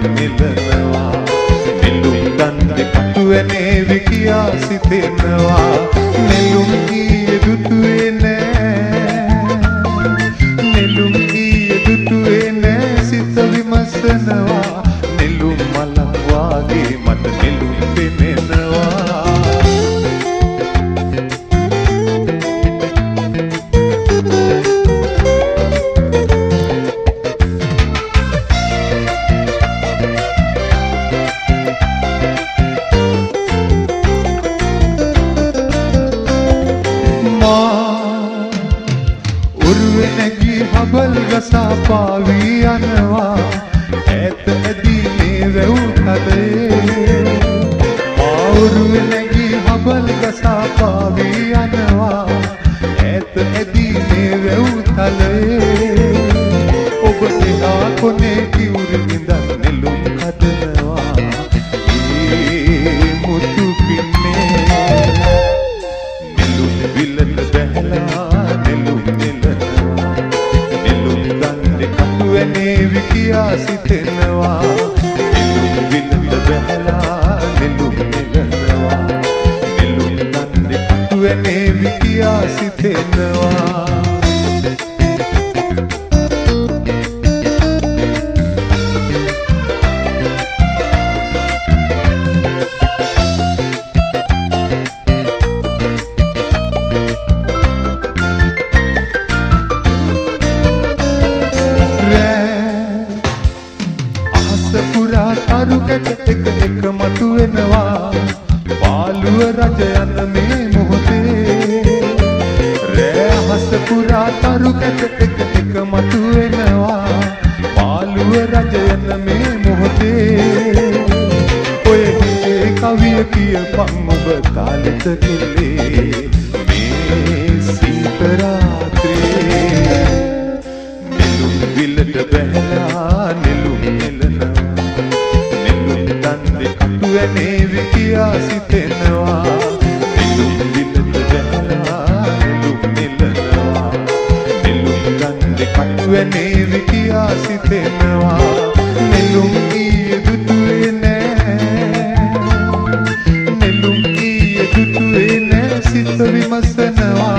නෙලනවා නෙළුම් දන්දේ කටුවැනේ විකියා සිතෙනවා නෙළුම් ගියේ දුටුවේ නෑ නෙළුම් ගියේ දුටුවේ නෑ සිත විමසනවා නෙළුම් මලක් වාගේ මට නෙළුම් පෙනෙනවා හබල් ගසා පාවී යනවා ඈත ඇදීනේ වැව් තලයේ ආවුරුවේ නැගී හබල් ගසා පාවී යනවා ඈත ඇදීනේ වැව් තලයේ ඔබ එහා කොනේ කිවුරු ඉඳන් නෙළුම් කඩනවා ඒ මුතු පින්නේ නෙළුම් විලට බැහැලා නෙළුම් නෙළුම් විකියා සිතෙනවා නෙළුම් විලට බැහැලා නෙළුම් නෙලනවා නෙළුම් දන්දේ කටුවැනේ විකියා සිතෙනවා තරුකට එක එක මතුවෙනවා පාළුව රජ යන මේ මොහොතේ රෑ හස පුරා තරුකට එක එක මතුවෙනවා පාළුව රජ යන මේ මොහොතේ ඔය හිතේ කවිය කියපන් ඔබ තාලෙත කෙල්ලේ මේ සීත රාත්‍රියේ නෙළුම් විලට බැහැලා නෙළුම් නෙලනවා කටුවැනේ විකියා සිතෙනවා නෙළුම් විලට බැහැලා නෙළුම් නෙලනවා නෙළුම් දන්දේ කටුවැනේ විකියා සිතෙනවා නෙළුම් ගියේ දුටුවේ නෑ නෙළුම් ගියේ දුටුවේ නෑ සිත විමසනවා